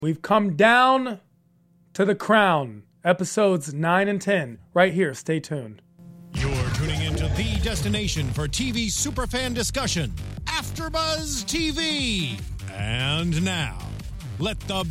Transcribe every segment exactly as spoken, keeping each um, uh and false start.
We've come down to The Crown, episodes nine and ten, right here. Stay tuned. You're tuning into the destination for T V superfan discussion, AfterBuzz T V. And now, let the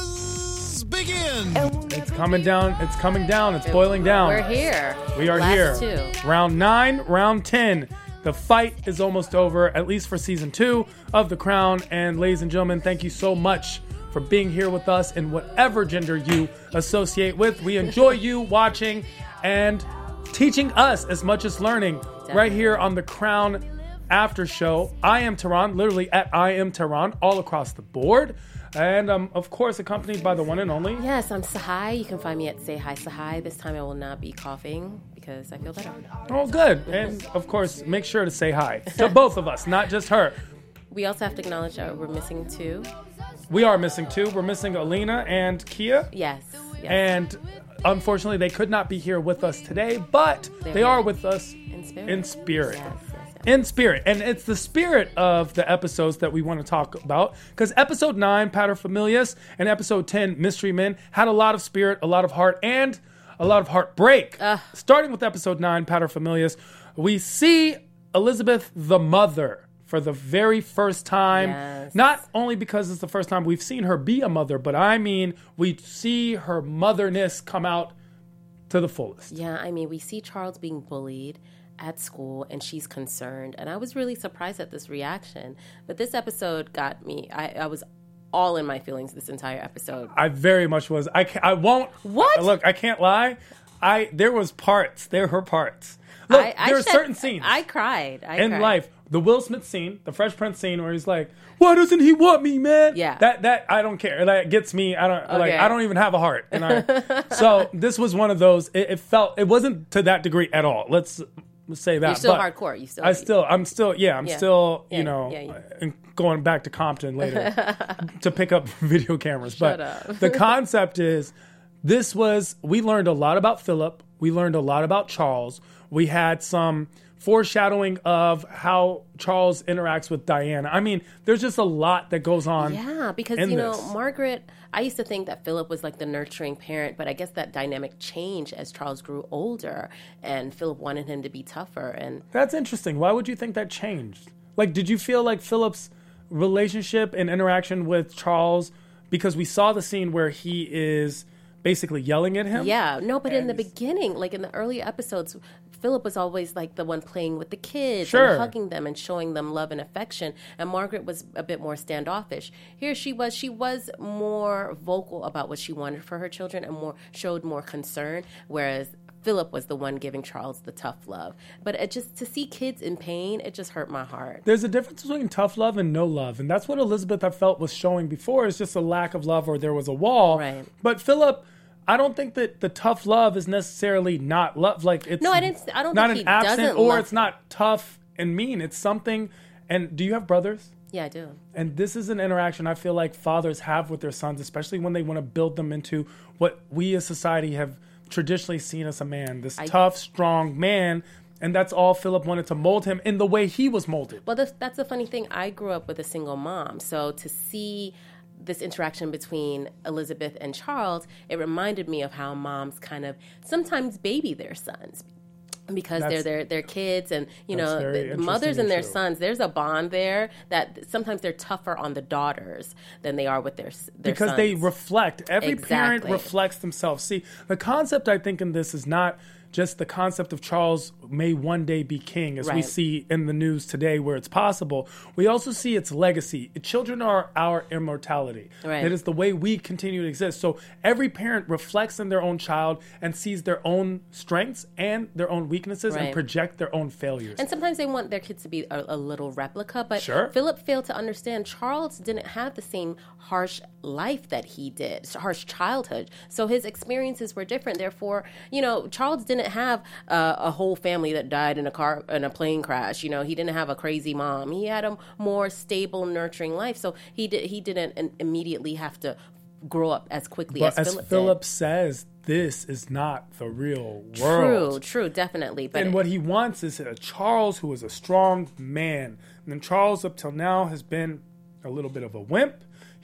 buzz begin. It's coming down. It's coming down. It's boiling down. We're here. We are Last here. Two. Round nine, round ten. The fight is almost over, at least for season two of The Crown. And ladies and gentlemen, thank you so much for being here with us in whatever gender you associate with. We enjoy you watching and teaching us as much as learning. Definitely. Right here on The Crown After Show. I am Tehran, literally at I am Tehran, all across the board. And um, of course, accompanied by the one and only. Yes, I'm Sahai. You can find me at Say Hi Sahai. This time I will not be coughing because I feel better. Oh, good. And of course, make sure to say hi to both of us, not just her. We also have to acknowledge that we're missing two. We are missing two. We're missing Alina and Kia. Yes. yes. And unfortunately, they could not be here with us today, but They're they here. are with us In spirit. in spirit. Yes, yes, yes. In spirit. And it's the spirit of the episodes that we want to talk about. Because episode nine, Paterfamilias, and episode ten, Mystery Men, had a lot of spirit, a lot of heart, and a lot of heartbreak. Uh. Starting with episode nine, Paterfamilias, we see Elizabeth the mother for the very first time. Yes. Not only because it's the first time we've seen her be a mother, but I mean, we see her motherness come out to the fullest. Yeah, I mean, we see Charles being bullied at school and she's concerned. And I was really surprised at this reaction. But this episode got me. I, I was all in my feelings this entire episode. I very much was. I, ca- I won't. What? Look, I can't lie. I There was parts. There were parts. Look, I, I there are shed- certain scenes I cried. I in cried. life. The Will Smith scene, the Fresh Prince scene, where he's like, "Why doesn't he want me, man?" Yeah. That that I don't care. That gets me. I don't like. Okay. I don't even have a heart. And I, so this was one of those. It, it felt. It wasn't to that degree at all. Let's say that. You're still but hardcore. You still. I still. I'm still. Yeah. I'm Yeah. still. Yeah, You know. yeah, yeah. and going back to Compton later to pick up video cameras. Shut but up. the concept is, this was. We learned a lot about Philip. We learned a lot about Charles. We had some foreshadowing of how Charles interacts with Diana. I mean, there's just a lot that goes on. Yeah, because, in you know, this. Margaret, I used to think that Philip was like the nurturing parent, but I guess that dynamic changed as Charles grew older and Philip wanted him to be tougher. And That's interesting. Why would you think that changed? Like, did you feel like Philip's relationship and interaction with Charles, because we saw the scene where he is basically yelling at him? yeah, no, but in the And- beginning, like in the earlier episodes, Philip was always like the one playing with the kids Sure. and hugging them and showing them love and affection. And Margaret was a bit more standoffish. Here she was, she was more vocal about what she wanted for her children and more showed more concern, whereas Philip was the one giving Charles the tough love. But it just to see kids in pain, it just hurt my heart. There's a difference between tough love and no love. And that's what Elizabeth, I felt, was showing before, is just a lack of love, or there was a wall. Right. But Philip, I don't think that the tough love is necessarily not love. Like, it's No, I didn't. I don't not think an he absent, doesn't or love- it's not tough and mean. It's something. And do you have brothers? Yeah, I do. And this is an interaction I feel like fathers have with their sons, especially when they want to build them into what we as society have traditionally seen as a man, this I- tough, strong man. And that's all Philip wanted to mold him in the way he was molded. Well, that's, that's the funny thing. I grew up with a single mom. So to see this interaction between Elizabeth and Charles, it reminded me of how moms kind of sometimes baby their sons because That's- they're their their kids, and you that's know very the interesting mothers and and their true. sons. There's a bond there that sometimes they're tougher on the daughters than they are with their their Because sons. they reflect. Every parent Exactly. reflects themselves. See, the concept, I think, in this is not just the concept of Charles may one day be king, as we Right. see in the news today where it's possible. We also see its legacy. Children are our immortality. Right. It is the way we continue to exist. So every parent reflects in their own child and sees their own strengths and their own weaknesses and Right. project their own failures. And sometimes they want their kids to be a, a little replica, but Sure. Philip failed to understand Charles didn't have the same harsh life that he did, harsh childhood. So his experiences were different. Therefore, you know, Charles didn't have uh, a whole family that died in a car in a plane crash. You know, he didn't have a crazy mom. He had a more stable, nurturing life. So he did. He didn't immediately have to grow up as quickly but as, as Philip, Philip did. says, this is not the real world. True, true, definitely. But And what he wants is a Charles who is a strong man. And then Charles, up till now, has been a little bit of a wimp.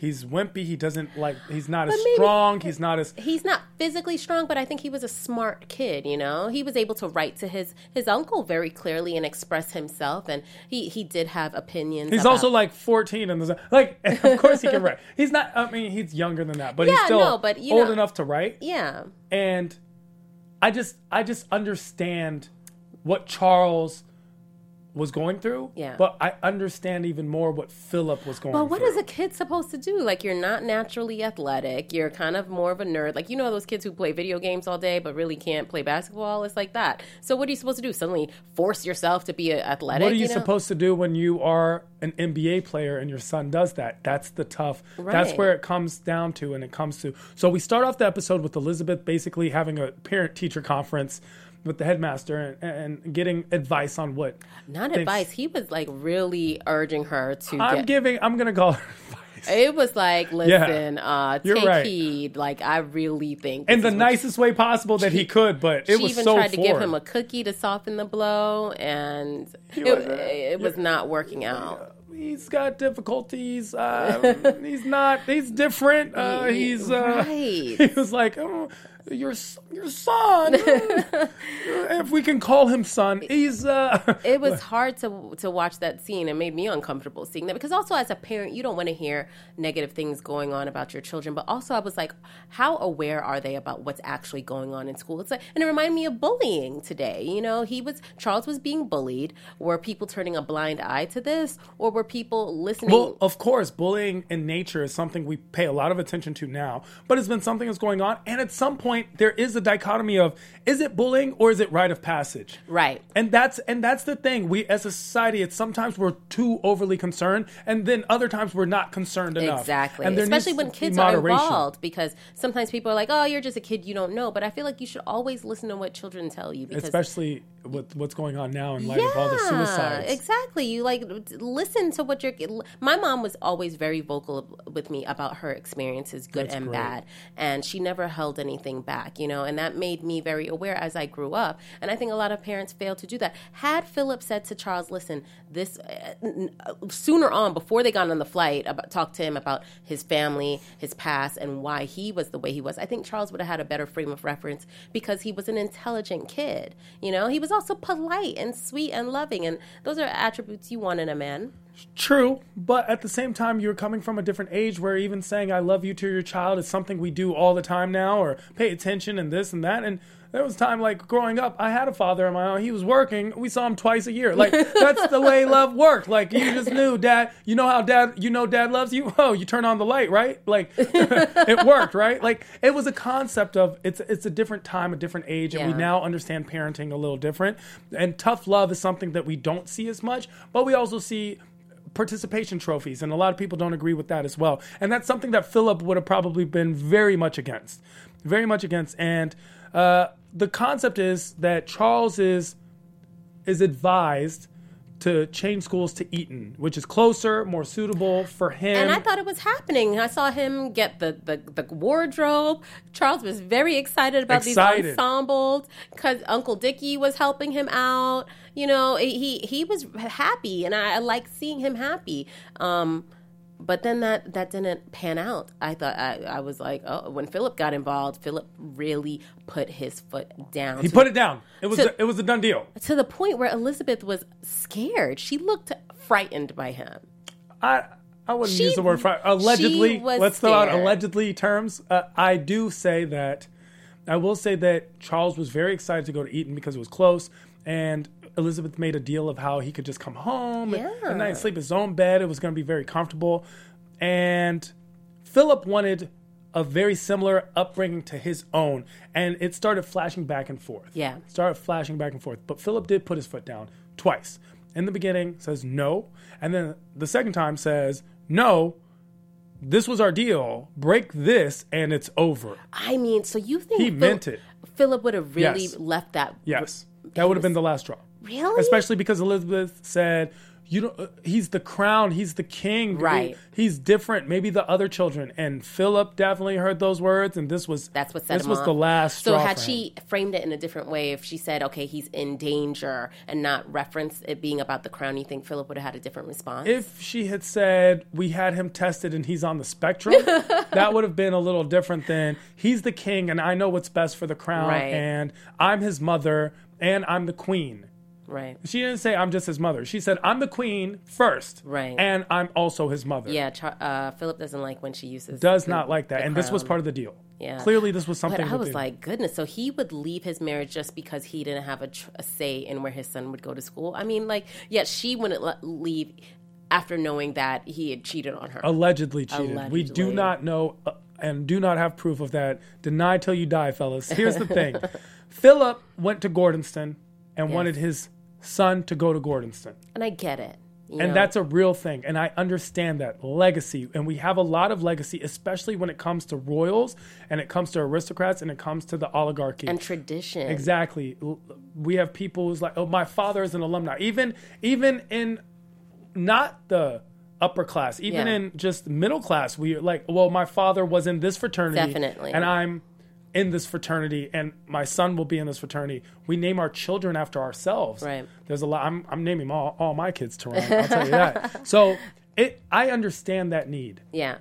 he's wimpy. He doesn't like. He's not But as maybe- strong. He's not as. He's not physically strong, but I think he was a smart kid, you know? He was able to write to his, his uncle very clearly and express himself, and he, he did have opinions. He's about, also like fourteen, and there's like, of course he can write. He's not. I mean, he's younger than that, but he's Yeah, still no, but, you old know- enough to write. Yeah. And I just, I just understand what Charles was going through. Yeah. But I understand even more what Philip was going But what through. is a kid supposed to do? Like, you're not naturally athletic. You're kind of more of a nerd. Like, you know those kids who play video games all day but really can't play basketball? It's like that. So what are you supposed to do? Suddenly force yourself to be a- athletic? What are you, you know? supposed to do when you are an N B A player and your son does that? That's the tough. That's Right. where it comes down to, and it comes to. So we start off the episode with Elizabeth basically having a parent-teacher conference with the headmaster and, and getting advice on what. Not things- advice. He was, like, really urging her to I'm get... giving. I'm gonna call her advice It was like, listen, uh, You're take right. heed. Like, I really think... in this the is what nicest way possible that he could, but it she was even so tried to give forward. him a cookie to soften the blow, and it, wasn't- it was not working out. He's got difficulties. Uh, he's not. He's different. Uh, he's. Uh, Right. He was like, oh, your s- your son. uh, if we can call him son, he's. Uh, It was hard to to watch that scene. It made me uncomfortable seeing that, because also as a parent, you don't want to hear negative things going on about your children. But also, I was like, how aware are they about what's actually going on in school? It's like, and it reminded me of bullying today. You know, he was Charles was being bullied. Were people turning a blind eye to this, or were people listening? Well, of course, bullying in nature is something we pay a lot of attention to now, but it's been something that's going on. And at some point, there is a dichotomy of, is it bullying or is it rite of passage? Right. And that's and that's the thing. We, as a society, it's sometimes we're too overly concerned, and then other times we're not concerned enough. Exactly. And there Especially needs when to be kids are moderation. involved, because sometimes people are like, oh, you're just a kid, you don't know. But I feel like you should always listen to what children tell you. Because Especially with what's going on now in light of all the suicides. Exactly. You like listen to what your my mom was always very vocal with me about her experiences, good That's and great. bad, and she never held anything back, you know, and that made me very aware as I grew up. And I think a lot of parents fail to do that. Had Philip said to Charles, listen, this uh, n- uh, sooner on, before they got on the flight, about talk to him about his family, his past, and why he was the way he was, I think Charles would have had a better frame of reference, because he was an intelligent kid. You know, he was also polite and sweet and loving, and those are attributes you want in a man. True, but at the same time, you're coming from a different age where even saying I love you to your child is something we do all the time now, or pay attention and this and that. And there was time, like, growing up, I had a father of my own. He was working. We saw him twice a year. Like, that's the way love worked. Like, you just knew, Dad, you know how dad, you know dad loves you? Oh, you turn on the light, right? Like, it worked, right? Like, it was a concept of, it's it's a different time, a different age, and we Yeah. now understand parenting a little different. And tough love is something that we don't see as much, but we also see participation trophies, and a lot of people don't agree with that as well. And that's something that Philip would have probably been very much against, very much against. And uh, the concept is that Charles is is advised to change schools to Eton, which is closer, more suitable for him. And I thought it was happening. I saw him get the, the, the wardrobe. Charles was very excited about Excited. these ensembles because Uncle Dickie was helping him out. You know, he he was happy, and I, I like seeing him happy. Um, but then that, that didn't pan out. I thought I, I was like, oh, when Philip got involved, Philip really put his foot down. he to put the- it down. It was to- a, it was a done deal. to the point where Elizabeth was scared. She looked frightened by him. I I wouldn't She- use the word fri- allegedly. she was Let's throw out scared. allegedly terms. Uh, I do say that. I will say that Charles was very excited to go to Eton because it was close, and Elizabeth made a deal of how he could just come home and, Yeah. at night and sleep in his own bed. It was going to be very comfortable, and Philip wanted a very similar upbringing to his own, and it started flashing back and forth. Yeah. Started flashing back and forth. But Philip did put his foot down twice. In the beginning, says no, and then the second time says, no, this was our deal. Break this, and it's over. I mean, so you think He Phil- meant it. Philip would have really Yes. left that? Yes. That would have been the last straw. Really? Especially because Elizabeth said, you know, uh, he's the crown, he's the king, right? He, he's different. Maybe the other children, and Philip definitely heard those words, and this was that's what set this him was off. the last. So straw had for she him. framed it in a different way, if she said, "Okay, he's in danger," and not reference it being about the crown, you think Philip would have had a different response? If she had said, we had him tested and he's on the spectrum, that would have been a little different than, he's the king and I know what's best for the crown, Right. and I'm his mother and I'm the queen. Right. She didn't say, I'm just his mother. She said, I'm the queen first. Right. And I'm also his mother. Yeah, Char- uh, Philip doesn't like when she uses Does the- not like that. the And this was crown. part of the deal. Yeah. Clearly, this was something But I that was they- like, goodness, so he would leave his marriage just because he didn't have a, tr- a say in where his son would go to school? I mean, like, yet she wouldn't let, leave after knowing that he had cheated on her. allegedly cheated. We do Allegedly. not know uh, and do not have proof of that. Deny till you die, fellas. Here's the thing. Philip went to Gordonston and Yes. wanted his son to go to Gordonston. And I get it. you And know? that's a real thing. And I understand that. Legacy. And we have a lot of legacy, especially when it comes to royals and it comes to aristocrats and it comes to the oligarchy. And tradition. Exactly. L- We have people who's like, oh, my father is an alumni. Even even in not the upper class, even Yeah. in just middle class, we like, well, my father was in this fraternity. Definitely. And I'm in this fraternity and my son will be in this fraternity. We name our children after ourselves. Right. There's a lot. I'm, I'm naming all, all my kids Teron. I'll tell you that. So it, I understand that need. Yeah.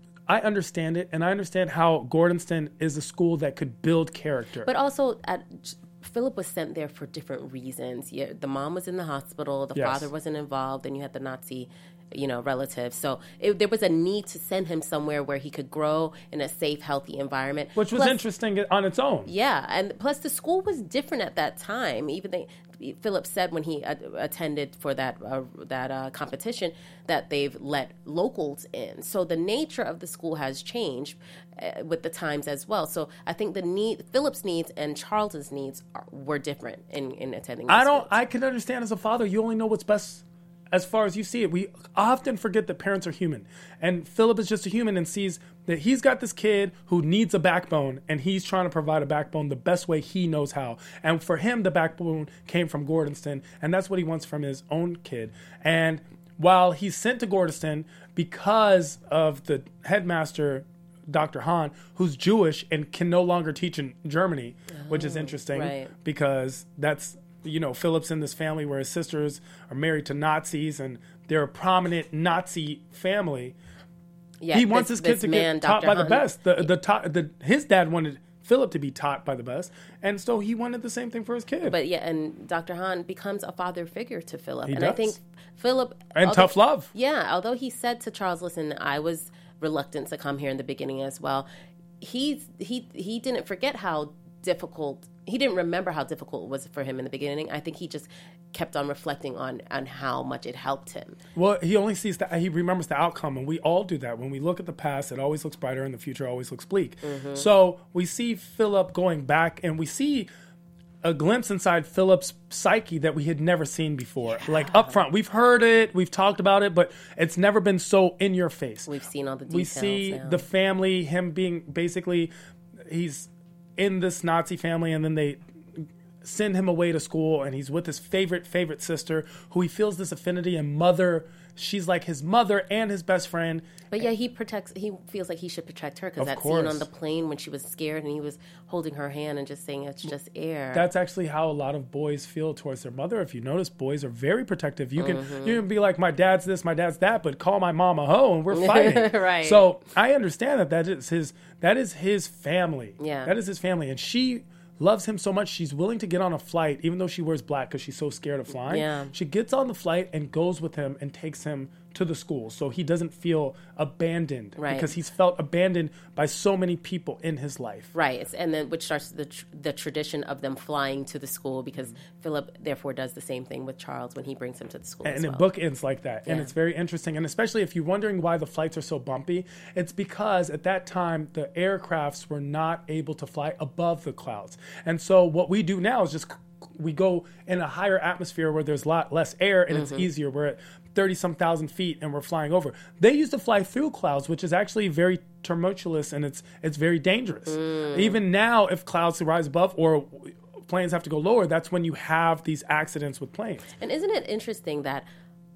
I understand it. And I understand how Gordonston is a school that could build character. But also, at, Philip was sent there for different reasons. Yeah, the mom was in the hospital, the Yes. father wasn't involved, and you had the Nazi, you know, relative. So it, there was a need to send him somewhere where he could grow in a safe, healthy environment. Which was Plus- interesting on its own. Yeah, and plus the school was different at that time. Even they, Philip said when he uh, attended for that uh, that uh, competition that they've let locals in. So the nature of the school has changed uh, with the times as well. So I think the need, Philip's needs and Charles's needs are, were different in, in attending. I the don't. schools. I can understand as a father. You only know what's best as far as you see it. We often forget that parents are human, and Philip is just a human and sees that he's got this kid who needs a backbone, and he's trying to provide a backbone the best way he knows how. And for him, the backbone came from Gordonston, and that's what he wants from his own kid. And while he's sent to Gordonston because of the headmaster, Doctor Hahn, who's Jewish and can no longer teach in Germany, which is interesting right. because that's, you know, Philip's in this family where his sisters are married to Nazis and they're a prominent Nazi family. Yeah, He wants this- his kid this to man, get taught Doctor by the Hahn, best. The, the, top, the His dad wanted Philip to be taught by the best. And so he wanted the same thing for his kid. But yeah, and Doctor Hahn becomes a father figure to Philip. He and I does. think Philip... And although- tough love. Yeah, although he said to Charles, listen, I was reluctant to come here in the beginning as well, he's, he, he didn't forget how difficult... He didn't remember how difficult it was for him in the beginning. I think he just kept on reflecting on, on how much it helped him. Well, he only sees that, he remembers the outcome, and we all do that. When we look at the past, it always looks brighter, and the future always looks bleak. Mm-hmm. So we see Philip going back, and we see a glimpse inside Philip's psyche that we had never seen before. Yeah. Like up front, we've heard it, we've talked about it, but it's never been so in your face. We've seen all the details. We see now. the family, him being basically, he's in this Nazi family, and then they send him away to school, and he's with his favorite, favorite sister, who he feels this affinity, and mother, she's like his mother and his best friend. But yeah, he protects. He feels like he should protect her because Of that course. scene on the plane when she was scared and he was holding her hand and just saying it's just air. That's actually how a lot of boys feel towards their mother. If you notice, boys are very protective. You can Mm-hmm. you can be like, my dad's this, my dad's that, but call my mom a hoe, and we're fighting. Right. So I understand that that is his that is his family. Yeah. That is his family, and she loves him so much she's willing to get on a flight, even though she wears black because she's so scared of flying. Yeah. She gets on the flight and goes with him and takes him to the school, so he doesn't feel abandoned. Right. Because he's felt abandoned by so many people in his life. Right, it's, and then which starts the tr- the tradition of them flying to the school because Philip therefore does the same thing with Charles when he brings him to the school. And as it well. bookends like that. And Yeah. it's very interesting. And especially if you're wondering why the flights are so bumpy, it's because at that time, the aircrafts were not able to fly above the clouds. And so what we do now is just we go in a higher atmosphere where there's a lot less air and Mm-hmm. it's easier. We're at thirty some thousand feet and we're flying over. They used to fly through clouds, which is actually very tumultuous and it's it's very dangerous. Mm. Even now, if clouds rise above or planes have to go lower, that's when you have these accidents with planes. And isn't it interesting that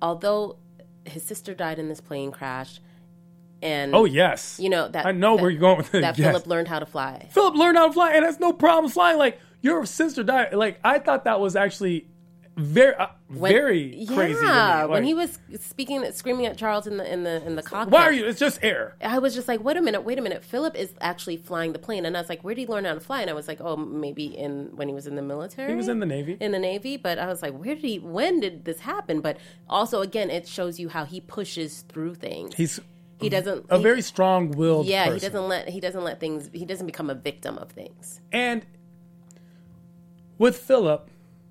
although his sister died in this plane crash, and oh yes, you know that I know that, where you're going with it. That yes. Philip learned how to fly. Philip learned how to fly and has no problem flying. Like, your sister died. Like, I thought that was actually very, uh, When, very yeah, crazy to me. Like, when he was speaking, screaming at Charles in the in the in the cockpit. why are you? It's just air. I was just like, wait a minute, wait a minute. Philip is actually flying the plane, and I was like, where did he learn how to fly? And I was like, oh, maybe in when he was in the military. He was in the Navy. In the Navy, but I was like, where did he? When did this happen? But also, again, it shows you how he pushes through things. He's he doesn't a he, very strong-willed. Yeah, person. he doesn't let he doesn't let things. He doesn't become a victim of things. And with Philip,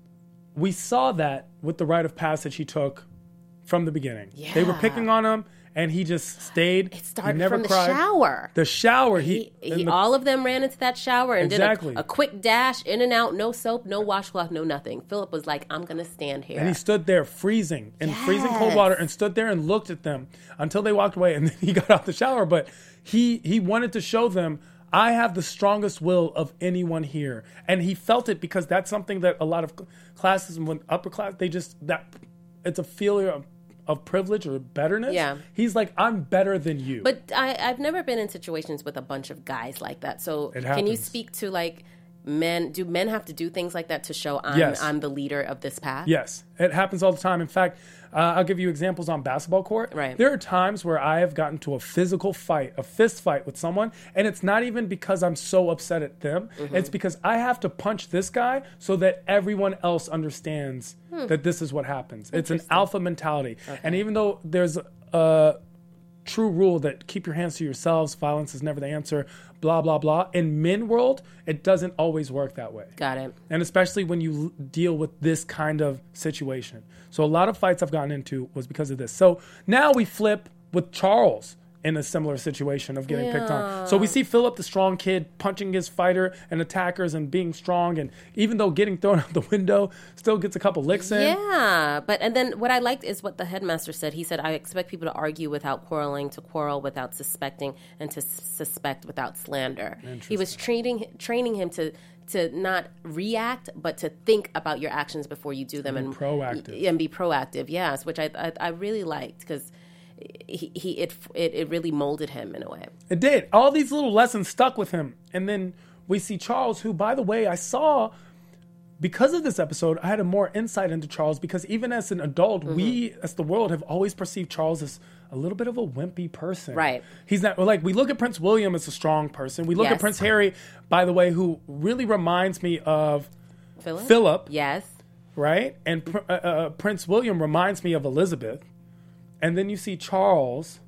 we saw that with the rite of passage he took from the beginning. Yeah. They were picking on him, and he just stayed. It started he never from the cried. shower. The shower. He, He, he the, all of them ran into that shower and Exactly. did a, a quick dash in and out, no soap, no washcloth, no nothing. Philip was like, I'm going to stand here. and he stood there freezing in Yes. freezing cold water and stood there and looked at them until they walked away, and then he got out the shower. But he he wanted to show them, I have the strongest will of anyone here. And he felt it because that's something that a lot of classes, when upper class, they just, that it's a feeling of, of privilege or betterness. Yeah. He's like, I'm better than you. But I, I've never been in situations with a bunch of guys like that. So It can you happens. speak to like men? Do men have to do things like that to show I'm, Yes. I'm the leader of this path? Yes, it happens all the time. In fact, uh, I'll give you examples on basketball court. Right. There are times where I have gotten to a physical fight, a fist fight with someone, and it's not even because I'm so upset at them. Mm-hmm. It's because I have to punch this guy so that everyone else understands Hmm. that this is what happens. It's an alpha mentality. And even though there's a true rule that keep your hands to yourselves, violence is never the answer, blah, blah, blah, in men world, it doesn't always work that way. Got it. And especially when you l- deal with this kind of situation. So a lot of fights I've gotten into was because of this. So now we flip with Charles in a similar situation of getting picked on. So we see Philip, the strong kid, punching his fighter and attackers and being strong. And even though getting thrown out the window, still gets a couple licks in. Yeah, but and then what I liked is what the headmaster said. He said, I expect people to argue without quarreling, to quarrel without suspecting, and to s- suspect without slander. He was training training him to to not react, but to think about your actions before you do them, and proactive. and be proactive. Yes, which I I, I really liked because he, he it, it it really molded him in a way. It did. All these little lessons stuck with him. And then we see Charles, who, by the way, I saw, because of this episode, I had a more insight into Charles, because even as an adult, Mm-hmm. we, as the world, have always perceived Charles as a little bit of a wimpy person. Right. He's not, like, we look at Prince William as a strong person. We look Yes. at Prince Harry, by the way, who really reminds me of Philip? Philip, Yes. right? And Pr- uh, uh, Prince William reminds me of Elizabeth. And then you see Charles,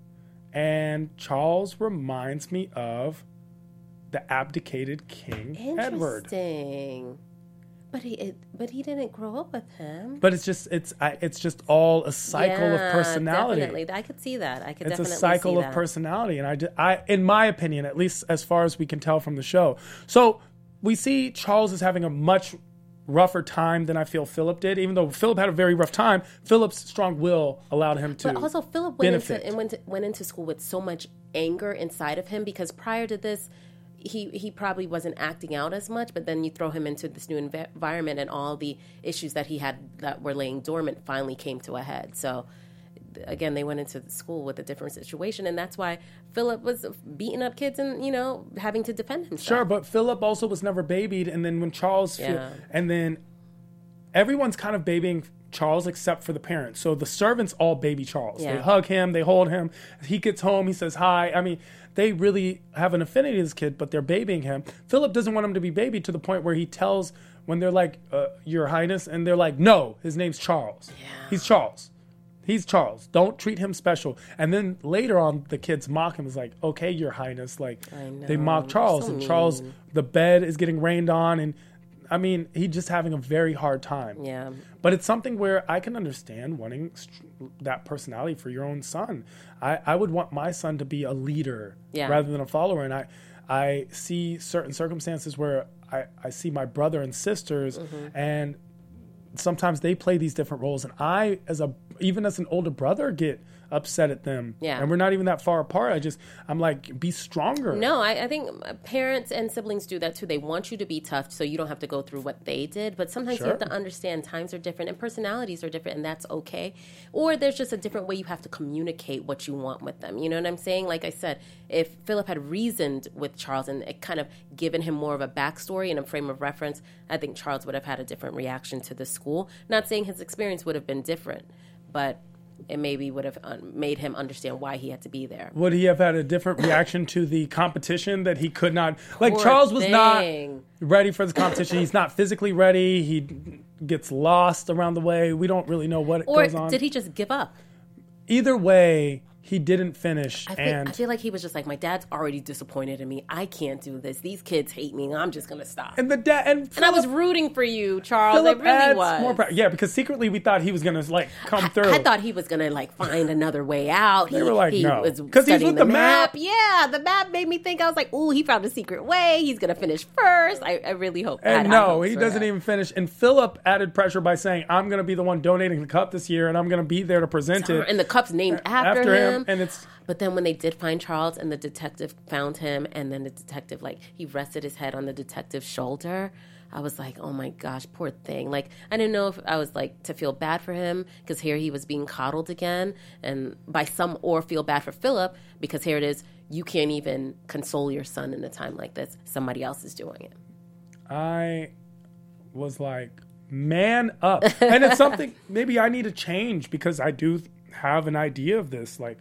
and Charles reminds me of the abdicated King Edward. Interesting. But he it, but he didn't grow up with him. But it's just it's I, it's just all a cycle Yeah, of personality. Definitely, I could see that. I could It's a definitely cycle see of that. personality, and I, ju- I, in my opinion, at least as far as we can tell from the show. So we see Charles is having a much rougher time than I feel Philip did. Even though Philip had a very rough time, Philip's strong will allowed him to. But also, Philip went benefit. into and went to, went into school with so much anger inside of him, because prior to this, he he probably wasn't acting out as much. But then you throw him into this new env- environment, and all the issues that he had that were laying dormant finally came to a head. So again, they went into the school with a different situation, and that's why Philip was beating up kids and, you know, having to defend himself. Sure, but Philip also was never babied, and then when Charles, Yeah. and then everyone's kind of babying Charles except for the parents. So the servants all baby Charles. Yeah. They hug him, they hold him. He gets home, he says hi. I mean, they really have an affinity to this kid, but they're babying him. Philip doesn't want him to be babied, to the point where he tells, when they're like, uh, Your Highness, and they're like, no, his name's Charles. Yeah. He's Charles. He's Charles. Don't treat him special. And then later on, the kids mock him. It's like, okay, Your Highness. Like, I know. they mock Charles, So and Charles, mean. the bed is getting rained on, and I mean, he's just having a very hard time. Yeah. But it's something where I can understand wanting st- that personality for your own son. I, I would want my son to be a leader Yeah. rather than a follower. And I, I see certain circumstances where I, I see my brother and sisters, Mm-hmm. and sometimes they play these different roles. And I, as a even as an older brother, get upset at them. Yeah. And we're not even that far apart. I just, I'm like, be stronger. No, I, I think parents and siblings do that too. They want you to be tough so you don't have to go through what they did. But sometimes Sure. you have to understand times are different and personalities are different, and that's okay. Or there's just a different way you have to communicate what you want with them. You know what I'm saying? Like I said, if Philip had reasoned with Charles and it kind of given him more of a backstory and a frame of reference, I think Charles would have had a different reaction to the school. Not saying his experience would have been different, but it maybe would have un- made him understand why he had to be there. Would he have had a different reaction to the competition that he could not? Like, Poor Charles was thing. not ready for the competition. He's not physically ready. He gets lost around the way. We don't really know what Or goes on. did he just give up? Either way, he didn't finish. I, think, and I feel like he was just like, my dad's already disappointed in me. I can't do this. These kids hate me. I'm just going to stop. and the dad and, And I was rooting for you, Charles. Philip I really adds was. more pra- yeah, because secretly we thought he was gonna like come through. I thought he was gonna like find another way out. They he, were like, he no. was 'Cause he's studying with the map. Yeah, the map made me think. I was like, ooh, he found a secret way. He's gonna finish first. I, I really hope. I And had high no, hopes he for doesn't that. even finish. And Philip added pressure by saying, "I'm going to be the one donating the cup this year, and I'm going to be there to present it." And the cup's named after, after him, him. and it's- But then when they did find Charles, and the detective found him, and then the detective like he rested his head on the detective's shoulder. I was like, oh my gosh, poor thing. Like, I didn't know if I was like to feel bad for him because here he was being coddled again, and by some, or feel bad for Philip because here it is, you can't even console your son in a time like this. Somebody else is doing it. I was like, man up. And it's something maybe I need to change because I do have an idea of this. Like,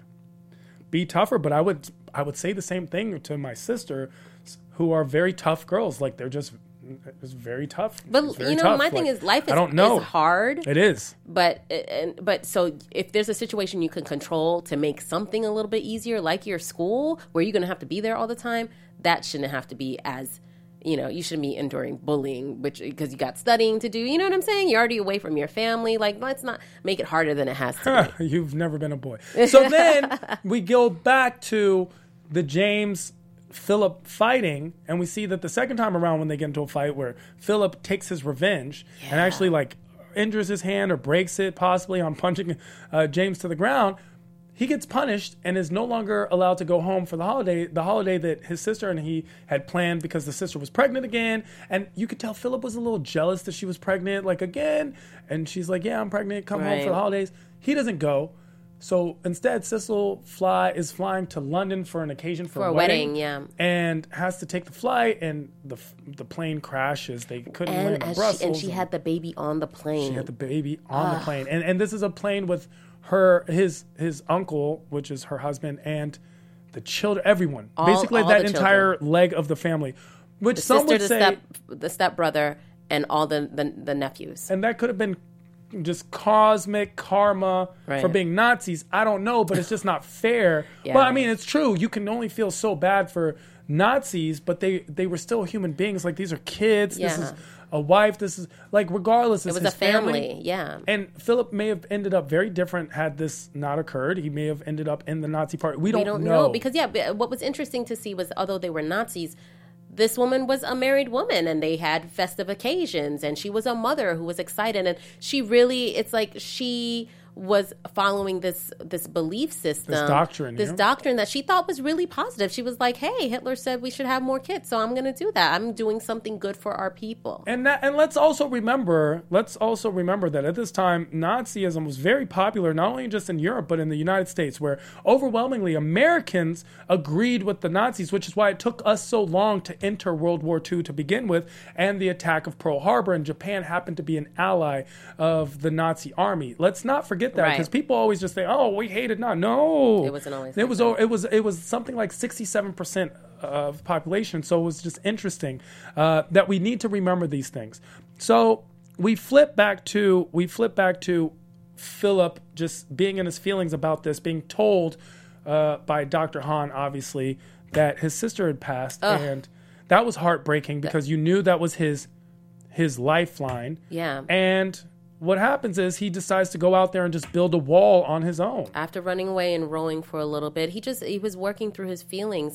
be tougher. But I would I would say the same thing to my sister, who are very tough girls. Like, they're just it's very tough. But It's very you know, tough. my thing Like, is, life is, I don't know. is hard. It is. But and but so if there's a situation you can control to make something a little bit easier, like your school, where you're going to have to be there all the time, that shouldn't have to be as, you know, you shouldn't be enduring bullying, which because you got studying to do. You know what I'm saying? You're already away from your family. Like, let's not make it harder than it has to be. You've never been a boy. So then we go back to the James Philip fighting, and we see that the second time around when they get into a fight where Philip takes his revenge and actually like injures his hand or breaks it possibly on punching uh, James to the ground, he gets punished and is no longer allowed to go home for the holiday, the holiday that his sister and he had planned because the sister was pregnant again. And you could tell Philip was a little jealous that she was pregnant, like again. And she's like, yeah, I'm pregnant. Come home Right. for the holidays. He doesn't go. So instead, Cecil fly is flying to London for an occasion for, For a wedding, yeah. and has to take the flight, and the the plane crashes. They couldn't And land in as Brussels. she, and she had the baby on the plane. She had the baby on the plane, and and this is a plane with her his his uncle, which is her husband, and the children, everyone, All- basically all that the entire leg of the family, which the some sister, would the say, step, the stepbrother, and all the, the the nephews. and that could have been just cosmic karma Right. for being Nazis. I don't know, but it's just not fair. Yeah. Well, I mean, it's true. You can only feel so bad for Nazis, but they they were still human beings. Like, these are kids. This Yeah. is a wife. This is like regardless. It It's was his a family, yeah. And Philip may have ended up very different had this not occurred. He may have ended up in the Nazi party. We don't, We don't know. know because yeah, but what was interesting to see was although they were Nazis, this woman was a married woman and they had festive occasions and she was a mother who was excited and she really it's like she was following this this belief system, This doctrine, this yeah. doctrine that she thought was really positive. She was like, "Hey, Hitler said we should have more kids, so I'm going to do that. I'm doing something good for our people." And that, and let's also remember, let's also remember that at this time, Nazism was very popular, not only just in Europe, but in the United States, where overwhelmingly Americans agreed with the Nazis, which is why it took us so long to enter World War Two to begin with, and the attack of Pearl Harbor, and Japan happened to be an ally of the Nazi army. Let's not forget that, Right. because people always just say, oh, we hated not. No. It wasn't always It like was, that. it was, it was something like sixty-seven percent of the population. So it was just interesting uh, that we need to remember these things. So we flip back to we flip back to Philip just being in his feelings about this, being told uh, by Doctor Hahn, obviously, that his sister had passed, and that was heartbreaking because you knew that was his his lifeline. Yeah. And what happens is he decides to go out there and just build a wall on his own. After running away and rowing for a little bit, he just he was working through his feelings and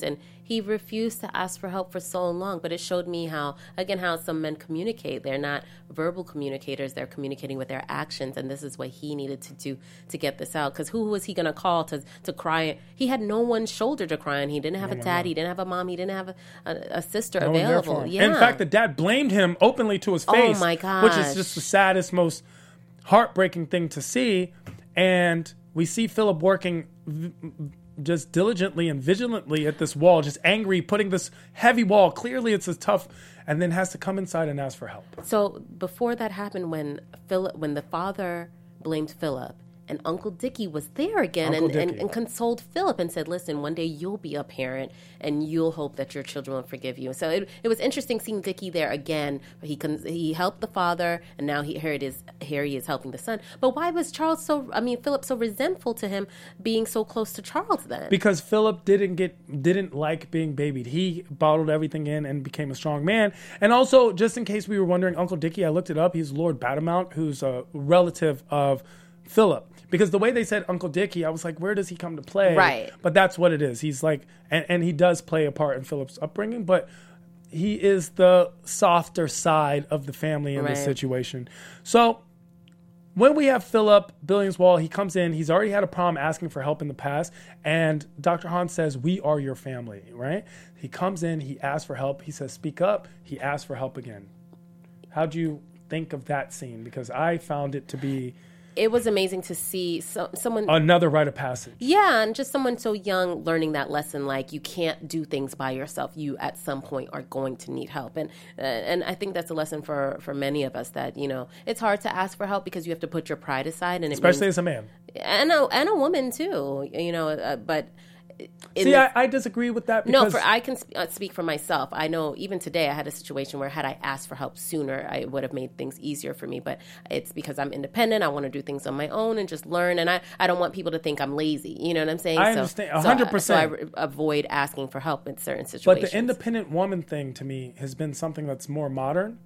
he refused to ask for help for so long. But it showed me how, again, how some men communicate. They're not verbal communicators. They're communicating with their actions. And this is what he needed to do to get this out. Because who was he going to call to to cry? He had no one's shoulder to cry on. He didn't have no, a dad. No, no. He didn't have a mom. He didn't have a, a, a sister no available. Yeah. In fact, the dad blamed him openly to his face. Oh, my gosh. Which is just the saddest, most heartbreaking thing to see. And we see Philip working v- just diligently and vigilantly at this wall, just angry, putting this heavy wall. Clearly it's a tough, and then has to come inside and ask for help. So before that happened, when Philip, when the father blamed Philip, and Uncle Dickie was there again and, and, and consoled Philip and said, listen, one day you'll be a parent and you'll hope that your children will forgive you. So it, it was interesting seeing Dickie there again. He con- he helped the father, and now he, here, it is, here he is helping the son. But why was Charles so, I mean, Philip so resentful to him being so close to Charles then? Because Philip didn't get, didn't like being babied. He bottled everything in and became a strong man. And also, just in case we were wondering, Uncle Dickie, I looked it up. He's Lord Battlemount, who's a relative of Philip. Because the way they said Uncle Dickie, I was like, where does he come to play? Right. But that's what it is. He's like, and, and he does play a part in Philip's upbringing, but he is the softer side of the family in right. this situation. So when we have Philip Billingswall, he comes in, he's already had a problem asking for help in the past, and Doctor Hahn says, we are your family, right? He comes in, he asks for help, he says, speak up, he asks for help again. How'd you think of that scene? Because I found it to be... It was amazing to see so, someone... Another rite of passage. Yeah, and just someone so young learning that lesson, like you can't do things by yourself. You, at some point, are going to need help. And uh, and I think that's a lesson for, for many of us that, you know, it's hard to ask for help because you have to put your pride aside. And it Especially means, as a man. And a, and a woman, too, you know, uh, but... See, this, I, I disagree with that. No, for I can sp- uh, speak for myself. I know even today I had a situation where had I asked for help sooner, I would have made things easier for me. But it's because I'm independent. I want to do things on my own and just learn. And I, I don't want people to think I'm lazy. You know what I'm saying? I so, understand. one hundred percent. So I, so I avoid asking for help in certain situations. But the independent woman thing to me has been something that's more modern.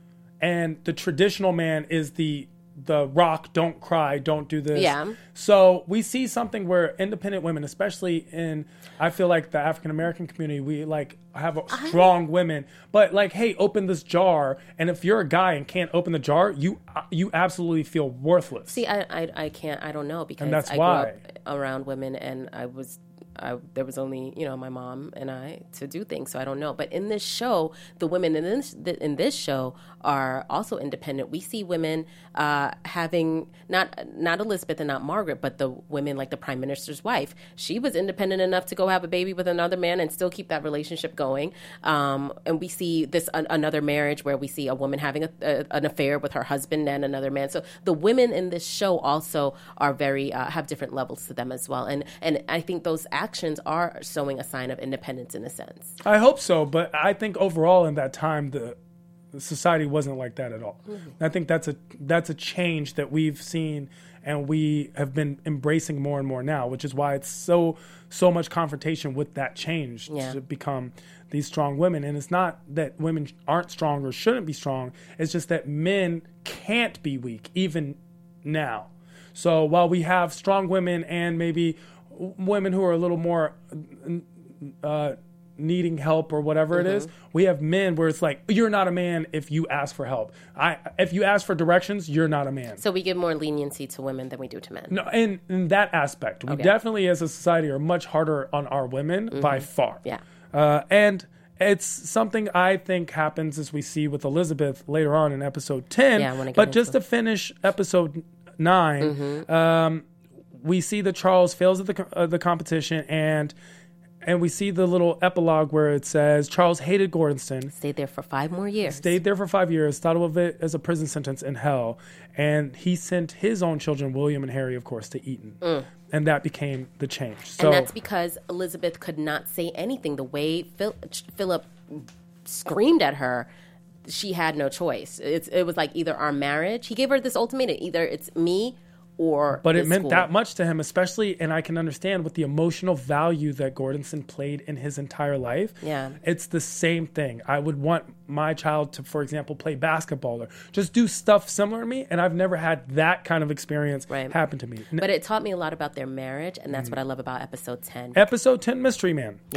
And the traditional man is the... the rock, don't cry, don't do this. Yeah. So we see something where independent women, especially in, I feel like the African American community, we like have a strong I... women, but like, hey, open this jar. And if you're a guy and can't open the jar, you you absolutely feel worthless. See, I I, I can't, I don't know because and that's I why. grew up around women and I was I, there was only, you know, my mom and I to do things, so I don't know. But in this show, the women in this in this show are also independent. We see women uh, having not not Elizabeth and not Margaret, but the women like the Prime Minister's wife. She was independent enough to go have a baby with another man and still keep that relationship going. Um, and we see this an, another marriage where we see a woman having a, a, an affair with her husband and another man. So the women in this show also are very uh, have different levels to them as well. And and I think those actions are showing a sign of independence in a sense. I hope so, but I think overall in that time the, the society wasn't like that at all. Mm-hmm. I think that's a that's a change that we've seen and we have been embracing more and more now, which is why it's so so much confrontation with that change yeah. to become these strong women. And it's not that women aren't strong or shouldn't be strong. It's just that men can't be weak even now. So while we have strong women and maybe women who are a little more uh, needing help or whatever mm-hmm. it is, we have men where it's like, you're not a man if you ask for help. I if you ask for directions, you're not a man. So we give more leniency to women than we do to men. No, in, in that aspect, we okay. definitely as a society are much harder on our women mm-hmm. by far. Yeah, uh, and it's something I think happens as we see with Elizabeth later on in episode ten. Yeah, I wanna get but into just it. to finish episode nine. Mm-hmm. Um, we see that Charles fails at the uh, the competition, and and we see the little epilogue where it says Charles hated Gordonston. Stayed there for five more years. Stayed there for five years, thought of it as a prison sentence in hell, and he sent his own children, William and Harry, of course, to Eton. Mm. And that became the change. So, and that's because Elizabeth could not say anything. The way Phil, Philip screamed at her, she had no choice. It's, it was like either our marriage. He gave her this ultimatum. Either it's me or But it meant school. that much to him, especially, and I can understand with the emotional value that Gordonston played in his entire life. Yeah. It's the same thing. I would want my child to, for example, play basketball or just do stuff similar to me, and I've never had that kind of experience right. happen to me. But it taught me a lot about their marriage, and that's mm. what I love about episode ten. Episode ten, Mystery Man. Yeah.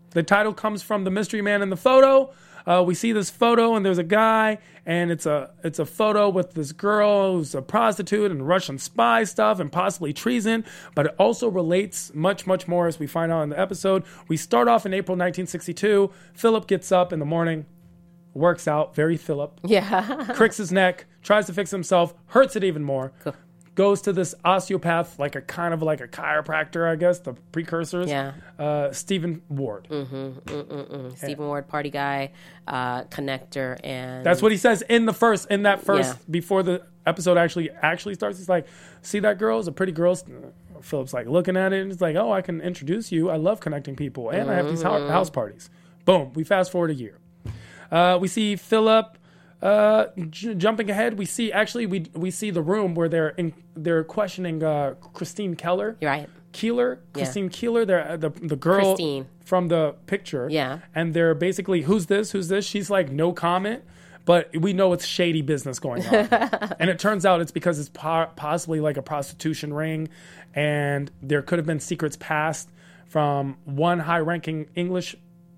The title comes from the mystery man in the photo. Uh, we see this photo, and there's a guy, and it's a it's a photo with this girl who's a prostitute and Russian spy stuff and possibly treason. But it also relates much, much more as we find out in the episode. We start off in April nineteen sixty-two. Philip gets up in the morning, works out, very Philip. Yeah. Cricks his neck, tries to fix himself, hurts it even more. Cool. Goes to this osteopath, like a kind of like a chiropractor, I guess, the precursors. Yeah. Uh, Stephen Ward. Mm-hmm. Mm-mm-mm. Stephen Ward, party guy, uh, connector, and That's what he says in the first, in that first, Yeah. before the episode actually actually starts. He's like, see that girl? It's a pretty girl. Philip's like looking at it, and he's like, oh, I can introduce you. I love connecting people, and mm-hmm. I have these ho- house parties. Boom. We fast forward a year. Uh, we see Philip. Uh, j- jumping ahead, we see actually we we see the room where they're in, they're questioning uh, Christine Keller. You're right. Keeler, Christine yeah. Keeler, they're the the girl Christine. From the picture. Yeah. And they're basically, who's this? Who's this? She's like, no comment, but we know it's shady business going on. And it turns out it's because it's po- possibly like a prostitution ring, and there could have been secrets passed from one high-ranking English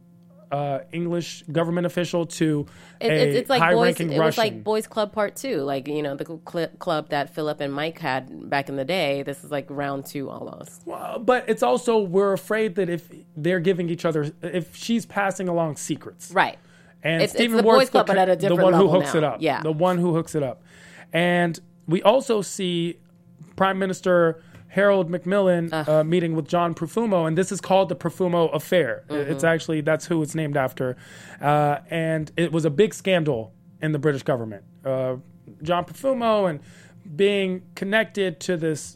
Uh, English government official to it, a it's, it's like high-ranking boys, Russian. It was like Boys Club Part Two, like you know the cl- club that Philip and Mike had back in the day. This is like round two almost. Well, but it's also we're afraid that if they're giving each other, if she's passing along secrets, right? And it's, Stephen it's the Ward's Boys Club, the, but at a the different one who level hooks now. it up, Yeah, the one who hooks it up, and we also see Prime Minister Harold Macmillan uh, meeting with John Profumo, and this is called the Profumo Affair. Mm-hmm. It's actually, that's who it's named after. Uh, and it was a big scandal in the British government. Uh, John Profumo and being connected to this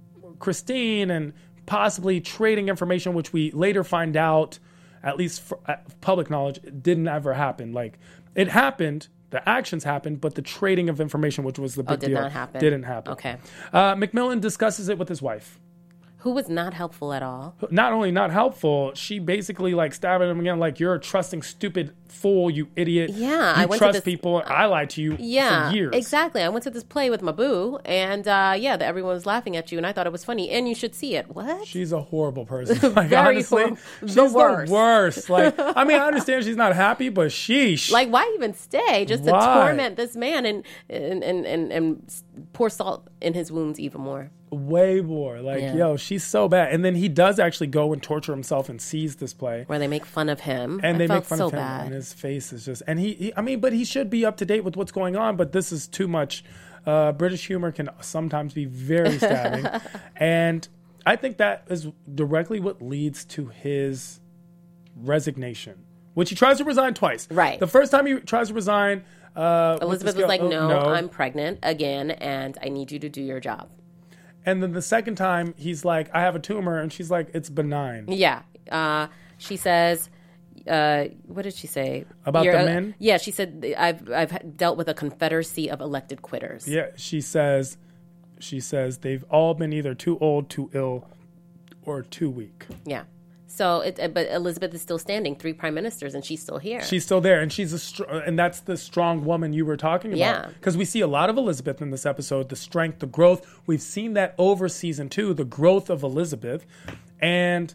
Christine and possibly trading information, which we later find out, at least for uh, public knowledge, it didn't ever happen. Like, it happened. The actions happened, but the trading of information, which was the big oh, did deal, not happen. didn't happen. Okay. Uh, Macmillan discusses it with his wife. Who was not helpful at all. Not only not helpful, she basically like stabbed him again, like, you're a trusting, stupid fool, you idiot. Yeah, you I went trust to this, people. I lied to you yeah, for years. Exactly. I went to this play with my boo, and uh, yeah, the, everyone was laughing at you, and I thought it was funny, and you should see it. What? She's a horrible person. Like, Very honestly, horrible. she's The the worst. worst. Like, I mean, I understand she's not happy, but sheesh. Like, why even stay? Just to Why? torment this man and and, and, and and pour salt in his wounds even more. Way more. Like, Yeah. yo, she's so bad. And then he does actually go and torture himself and sees this play. Where they make fun of him. And I they felt make fun so of him. bad. And his face is just... And he, he... I mean, but he should be up to date with what's going on, but this is too much. Uh, British humor can sometimes be very stabbing. And I think that is directly what leads to his resignation, which he tries to resign twice. Right. The first time he tries to resign... Uh, Elizabeth was was like, oh, no, no, I'm pregnant again, and I need you to do your job. And then the second time, he's like, I have a tumor. And she's like, it's benign. Yeah. Uh, she says, uh, what did she say? About You're, the uh, men? Yeah, she said, I've I've dealt with a confederacy of elected quitters. Yeah, she says, she says they've all been either too old, too ill, or too weak. Yeah. So, it, but Elizabeth is still standing, three prime ministers, and she's still here. She's still there, and she's a str- and that's the strong woman you were talking about. Yeah. Because we see a lot of Elizabeth in this episode, the strength, the growth. We've seen that over season two, the growth of Elizabeth, and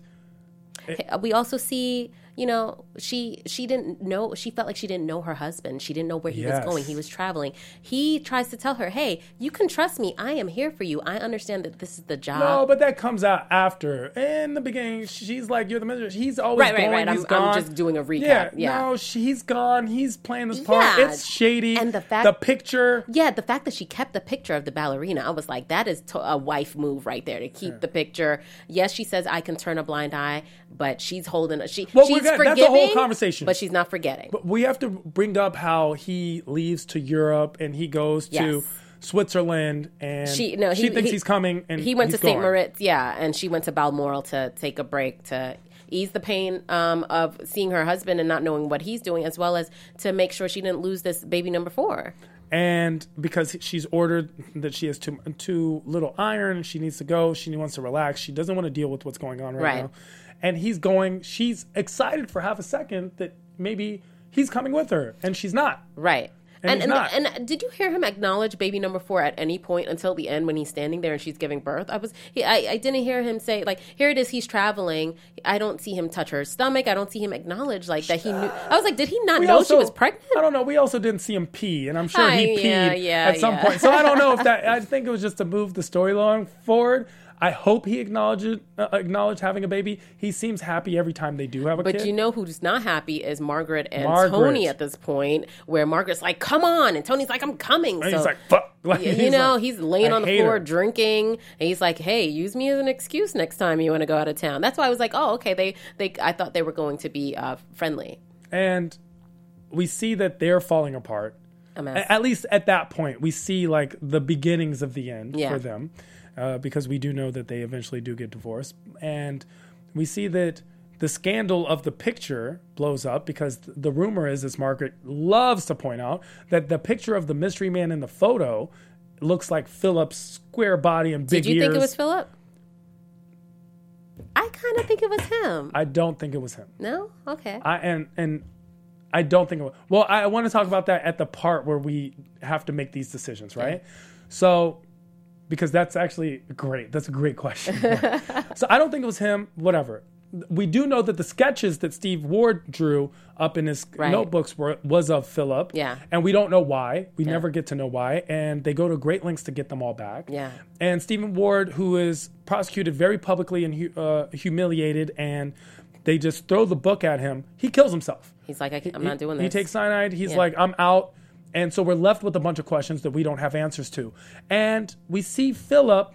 we also see, you know, she she didn't know, she felt like she didn't know her husband. She didn't know where he Yes. was going. He was traveling. He tries to tell her, hey, you can trust me. I am here for you. I understand that this is the job. no, but that comes out after. In the beginning, she's like, "You're the manager." He's always Right, right, going. right. I'm- He's I'm gone. just doing a recap. Yeah, Yeah. no, she's gone. He's playing this part. Yeah. It's shady. And the fact- the picture. Yeah, the fact that she kept the picture of the ballerina, I was like, that is to- a wife move right there to keep Yeah. the picture. Yes, she says I can turn a blind eye, but she's holding. A, she Well, she's we're gonna- forgiving. that's a whole conversation. But she's not forgetting. But we have to bring up how he leaves to Europe and he goes to Yes. Switzerland, and She no, she he, thinks he- he's coming, and he went he's to Saint gone. Moritz, yeah, and she went to Balmoral to take a break to ease the pain um, of seeing her husband and not knowing what he's doing, as well as to make sure she didn't lose this baby number four. And because she's ordered that she has too too little iron, she needs to go. She wants to relax. She doesn't want to deal with what's going on right, Right. now. And he's going. She's excited for half a second that maybe he's coming with her, and she's not. Right. And, And he's not. and, and did you hear him acknowledge baby number four at any point until the end when he's standing there and she's giving birth? I was he, I, I didn't hear him say, like, here it is, he's traveling. I don't see him touch her stomach. I don't see him acknowledge like that he knew. I was like, did he not We know also- she was pregnant? I don't know. We also didn't see him pee, and I'm sure I- he peed yeah, yeah, at some yeah. point. So I don't know if that. I think it was just to move the story along forward. I hope he acknowledged uh, acknowledged having a baby. He seems happy every time they do have a But kid. you know who's not happy is Margaret and Margaret. Tony at this point, where Margaret's like, come on, and Tony's like, I'm coming. and so, he's like, fuck. Like, you he's know, like, he's laying I on the hate floor her. drinking. And he's like, hey, use me as an excuse next time you want to go out of town. That's why I was like, oh, okay. They, they, I thought they were going to be uh, friendly. And we see that they're falling apart. A mess. A- At least at that point, we see like the beginnings of the end Yeah. for them, uh, because we do know that they eventually do get divorced, and we see that the scandal of the picture blows up because th- the rumor is, as Margaret loves to point out, that the picture of the mystery man in the photo looks like Philip's square body and big Did you ears. think it was Philip? I kind of think it was him. I don't think it was him. No? Okay. I and and I don't think it was. Well, I want to talk about that at the part where we have to make these decisions, right? So, because that's actually great. That's a great question. So I don't think it was him. Whatever. We do know that the sketches that Steve Ward drew up in his Right. notebooks were was of Philip. Yeah. And we don't know why. We never get to know why. And they go to great lengths to get them all back. Yeah. And Stephen Ward, who is prosecuted very publicly and hu- uh, humiliated, and they just throw the book at him, he kills himself. He's like, I can't, I'm He- not doing He this. takes cyanide. He's Yeah. like, I'm out. And so we're left with a bunch of questions that we don't have answers to. And we see Philip,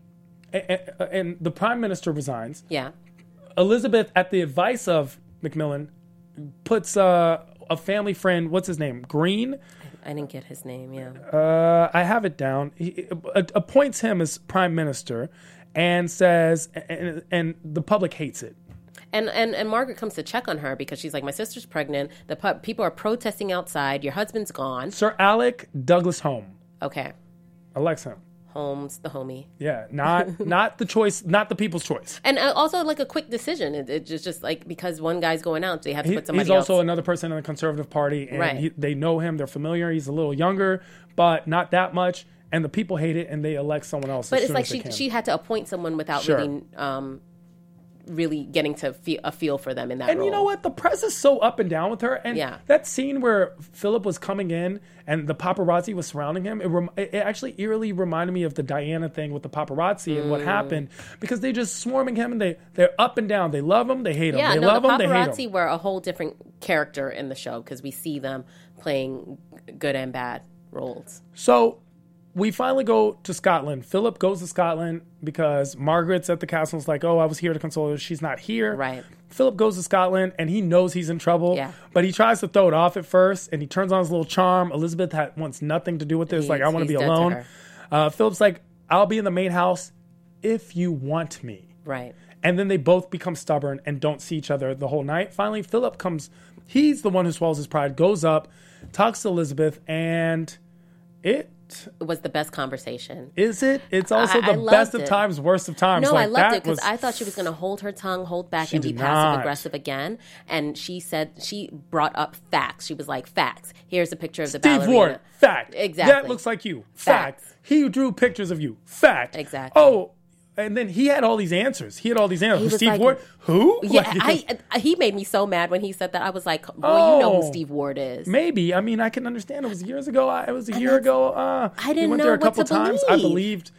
a- a- and the prime minister resigns. Yeah. Elizabeth, at the advice of Macmillan, puts uh, a family friend, what's his name? Green? I didn't get his name, yeah. Uh, I have it down. He uh, appoints him as prime minister and says, and, and the public hates it. And, and and Margaret comes to check on her because she's like, my sister's pregnant. The pu- people are protesting outside. Your husband's gone. Sir Alec Douglas Home. Okay. Elects him. Holmes, the homie. Yeah, not not the choice, not the people's choice. And uh, also like a quick decision. It, it's just, just like because one guy's going out, they have to He, put somebody he's also else. another person in the Conservative Party, and Right. he, they know him. They're familiar. He's a little younger, but not that much. And the people hate it, and they elect someone else. But as it's soon like as they she can. she had to appoint someone without Sure. really um, really getting to feel a feel for them in that And role. you know what? The press is so up and down with her. And Yeah. that scene where Philip was coming in and the paparazzi was surrounding him, it, rem- it actually eerily reminded me of the Diana thing with the paparazzi and Mm. what happened. Because they just swarming him and they, they're up and down. They love him. They hate him. Yeah, they no, love the him. They hate him. paparazzi were a whole different character in the show because we see them playing good and bad roles. So we finally go to Scotland. Philip goes to Scotland because Margaret's at the castle. It's like, oh, I was here to console her. She's not here. Right. Philip goes to Scotland and he knows he's in trouble. Yeah. But he tries to throw it off at first and he turns on his little charm. Elizabeth had, wants nothing to do with this. He's- like, I want to he's be dead to alone. her. Uh, Philip's like, I'll be in the main house if you want me. Right. And then they both become stubborn and don't see each other the whole night. Finally, Philip comes, he's the one who swallows his pride, goes up, talks to Elizabeth, and it It was the best conversation. is it? It's also I- I the loved best of it. times, worst of times. No, like, I loved that it because was- I thought she was going to hold her tongue, hold back, She and be did passive not. aggressive again. And she said she brought up facts. She was like, "Facts. Here's a picture of the Steve ballerina." Ward, fact. Exactly. That looks like you. Fact. Facts. He drew pictures of you. Fact. Exactly. Oh, and then he had all these answers. He had all these answers. He was Steve like- Ward? Who? Yeah, Like, I, he made me so mad when he said that. I was like, "Boy, you know Oh. who Steve Ward is." Maybe. I mean, I can understand. It was years ago. I, it was a year that's- ago. Uh, I we didn't went know there a what couple to times. I believe. believed.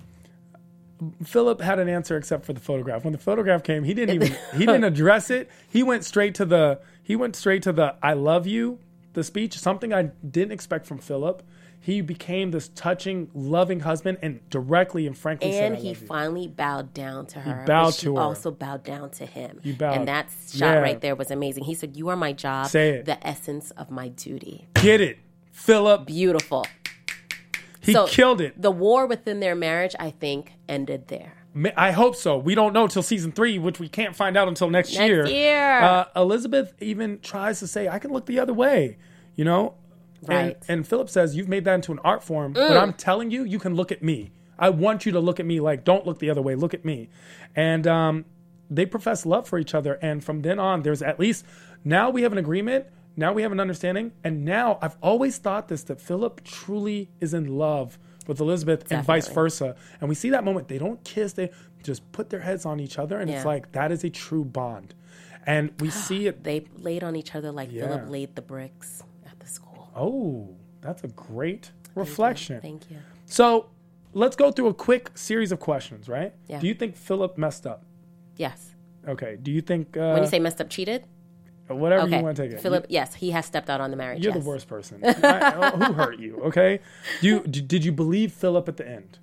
Philip had an answer except for the photograph. When the photograph came, he didn't even he didn't address it. He went straight to the he went straight to the I love you, the speech, something I didn't expect from Philip. He became this touching, loving husband and directly and frankly said, And I he love you. finally bowed down to her. bowed but she to her. also bowed down to him. He bowed. And that shot Yeah. right there was amazing. He said, "You are my job, Say it. the essence of my duty." Get it. Philip, Beautiful. he So, killed it. The war within their marriage, I think, ended there. Ma- I hope so. We don't know till season three, which we can't find out until next, Next year. year. Uh, Elizabeth even tries to say, I can look the other way, you know? Right. And, and Philip says, you've made that into an art form, but I'm telling you, you can look at me. I want you to look at me like, don't look the other way, look at me. And um, they profess love for each other. And from then on, there's at least, now we have an agreement. now we have an understanding. And now I've always thought this, that Philip truly is in love with Elizabeth Definitely. and vice versa. And we see that moment. They don't kiss. They just put their heads on each other. And Yeah. it's like, that is a true bond. And we see it. They laid on each other like Yeah. Philip laid the bricks at the school. Oh, that's a great reflection. Thank you. So let's go through a quick series of questions, right? Yeah. Do you think Philip messed up? Yes. Okay. Do you think... Uh, When you say messed up, cheated? whatever Okay. you want to take it. Philip, yes, he has stepped out on the marriage. You're yes. the worst person. I, who hurt you? Okay. Do you d- did you believe Philip at the end?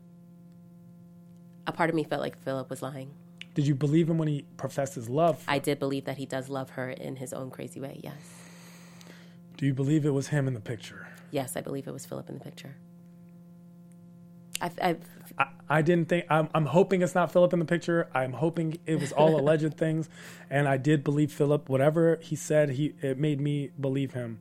A part of me felt like Philip was lying. Did you believe him when he professed his love? I did believe that he does love her in his own crazy way. Yes. Do you believe it was him in the picture? Yes, I believe it was Philip in the picture. I've, I've, I, I didn't think. I'm, I'm hoping it's not Philip in the picture. I'm hoping it was all alleged things, and I did believe Philip. Whatever he said, he it made me believe him.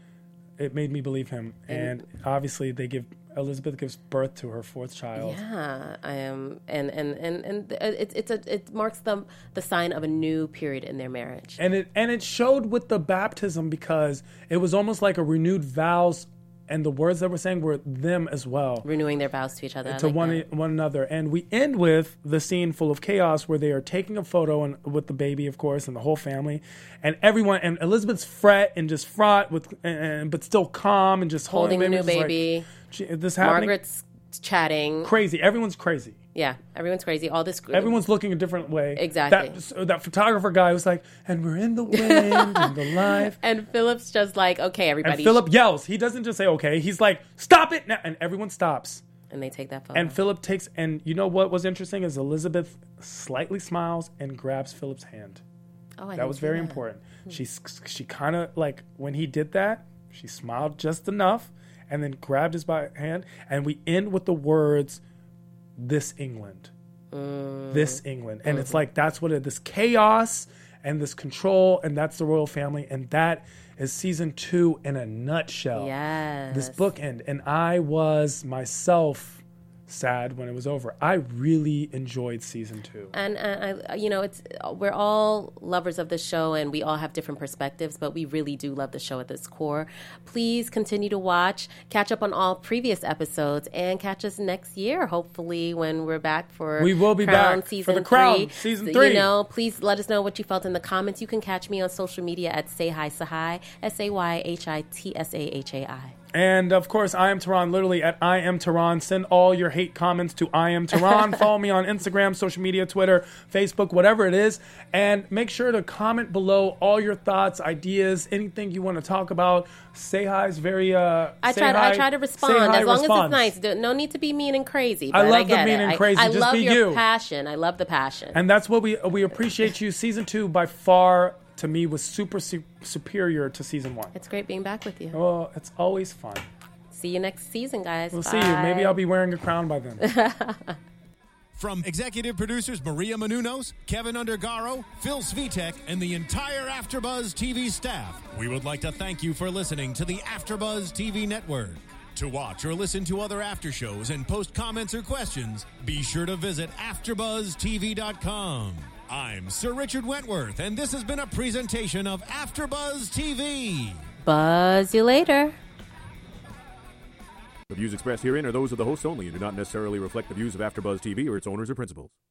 It made me believe him, and obviously they give Elizabeth gives birth to her fourth child. yeah, I am, and and and and it, it's a it marks the the sign of a new period in their marriage. And it and it showed with the baptism because it was almost like a renewed vows, and the words that we're saying were them as well. Renewing their vows to each other. I to like one that. one another. And we end with the scene full of chaos where they are taking a photo and with the baby, of course, and the whole family, and everyone and Elizabeth's fret and just fraught with, and, and but still calm and just Holding the holding new just like, baby. "Gee, this happening." Margaret's chatting. Crazy. Everyone's crazy. Yeah, everyone's crazy. All this. Everyone's looking a different way. Exactly. That, so that photographer guy was like, "And we're in the wind and the life." And Philip's just like, okay, everybody. And Philip yells. He doesn't just say, "Okay." He's like, "Stop it now!" And everyone stops. And they take that photo. And Philip takes, and you know what was interesting is Elizabeth slightly smiles and grabs Philip's hand. oh, I That didn't was see very that. important. She she kind of like when he did that, she smiled just enough and then grabbed his by hand. And we end with the words, "This England, Mm. this England," and Mm-hmm. it's like that's what it. This chaos and this control, and that's the royal family, and that is season two in a nutshell. Yes. This bookend, and I was myself sad when it was over. I really enjoyed season two. And uh, I, you know, it's we're all lovers of the show, and we all have different perspectives, but we really do love the show at its core. Please continue to watch, catch up on all previous episodes, and catch us next year. Hopefully, when we're back for We will be Crown back season for the Crown three. season So, three. You know, please let us know what you felt in the comments. You can catch me on social media at Say Hi Sahai, S A Y H I T S A H A I. And of course, I am Tehran, literally at I am Tehran. Send all your hate comments to I am Tehran. Follow me on Instagram, social media, Twitter, Facebook, whatever it is. And make sure to comment below all your thoughts, ideas, anything you want to talk about. Say hi is very, uh, I say try. To, hi, I try to say respond hi as long responds. as it's nice. Do- No need to be mean and crazy. I but love the get mean it. and I- crazy. I, Just love be your you. passion. I love the passion. And that's what we we appreciate you. Season two, by far, to me, was super su- superior to season one. It's great being back with you. Oh, it's always fun. See you next season, guys. We'll Bye. see you. Maybe I'll be wearing a crown by then. From executive producers Maria Menounos, Kevin Undergaro, Phil Svitek, and the entire AfterBuzz T V staff, we would like to thank you for listening to the AfterBuzz T V network. To watch or listen to other after shows and post comments or questions, be sure to visit after buzz T V dot com. I'm Sir Richard Wentworth, and this has been a presentation of AfterBuzz T V. Buzz you later. The views expressed herein are those of the hosts only and do not necessarily reflect the views of AfterBuzz T V or its owners or principals.